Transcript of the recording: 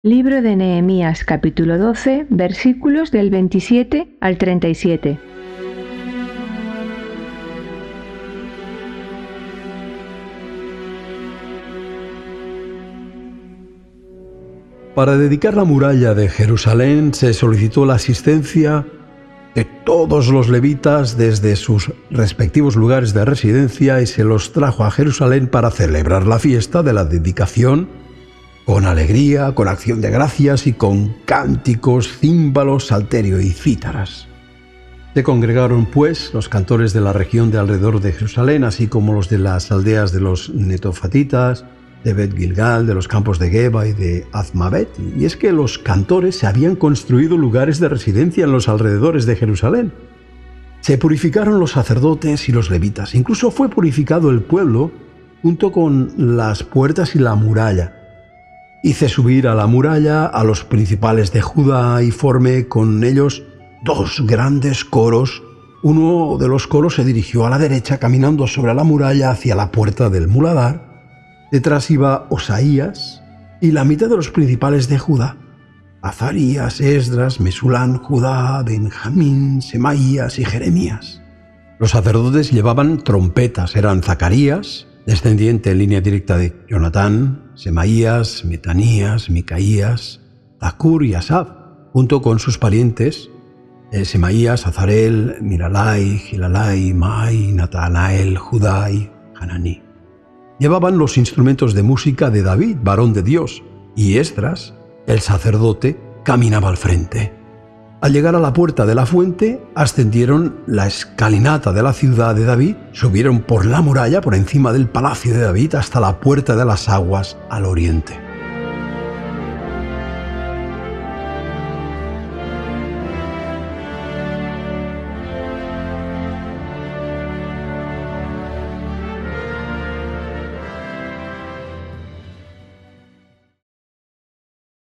Libro de Nehemías, capítulo 12, versículos del 27 al 37. Para dedicar la muralla de Jerusalén se solicitó la asistencia de todos los levitas desde sus respectivos lugares de residencia y se los trajo a Jerusalén para celebrar la fiesta de la dedicación con alegría, con acción de gracias y con cánticos, címbalos, salterio y cítaras. Se congregaron, pues, los cantores de la región de alrededor de Jerusalén, así como los de las aldeas de los netofatitas, de Bet Gilgal, de los campos de Geba y de Azmabet. Y es que los cantores se habían construido lugares de residencia en los alrededores de Jerusalén. Se purificaron los sacerdotes y los levitas. Incluso fue purificado el pueblo junto con las puertas y la muralla. Hice subir a la muralla a los principales de Judá y formé con ellos dos grandes coros. Uno de los coros se dirigió a la derecha caminando sobre la muralla hacia la puerta del muladar. Detrás iba Osaías y la mitad de los principales de Judá: Azarías, Esdras, Mesulán, Judá, Benjamín, Semaías y Jeremías. Los sacerdotes llevaban trompetas, eran Zacarías, descendiente en línea directa de Jonatán, Semaías, Metanías, Micaías, Zacur y Asaf, junto con sus parientes, Semaías, Azarel, Milalai, Gilalai, Mai, Natanael, Judá y Hananí. Llevaban los instrumentos de música de David, varón de Dios, y Esdras, el sacerdote, caminaba al frente. Al llegar a la puerta de la fuente, ascendieron la escalinata de la ciudad de David, subieron por la muralla por encima del palacio de David hasta la puerta de las aguas al oriente.